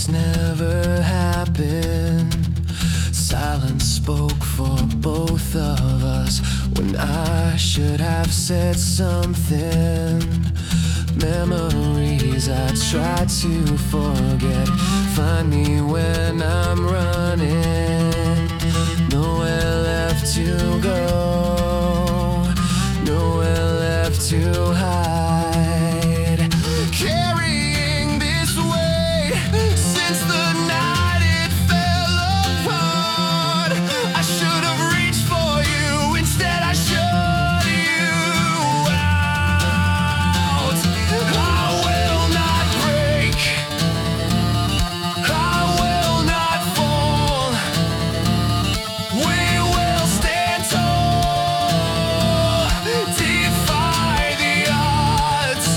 this never happened. Silence spoke for both of us when I should have said something. Memories I try to forget find me when I'm running. Nowhere left to go, nowhere left to hide. Carrying this weight since the night it fell apart. I should have reached for you, instead I shut you out. I will not break, I will not fall. We will stand tall, defy the odds.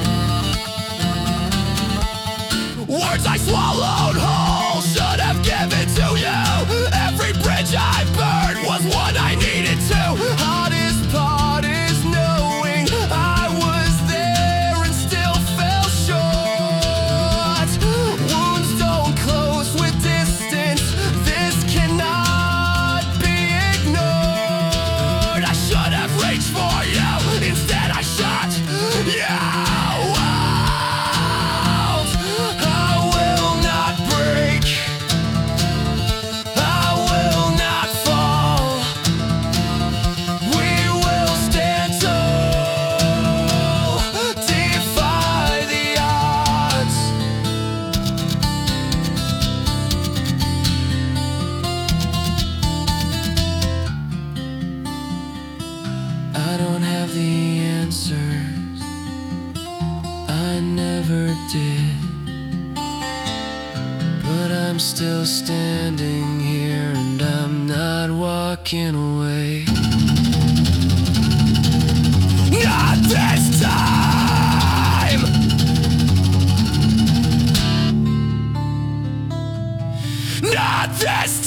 Words I swallowed whole should have given to you. Every bridge I burned was one I needed to. Hardest part is knowing I was there and still fell short. Wounds don't close with distance, this cannot be ignored. I should have reached for you, instead I shot you out. I will not break, I will not fall. We will stand tall, defy the odds. I don't have the answers, I never did. But I'm still standing here and I'm not walking away. Not this time! Not this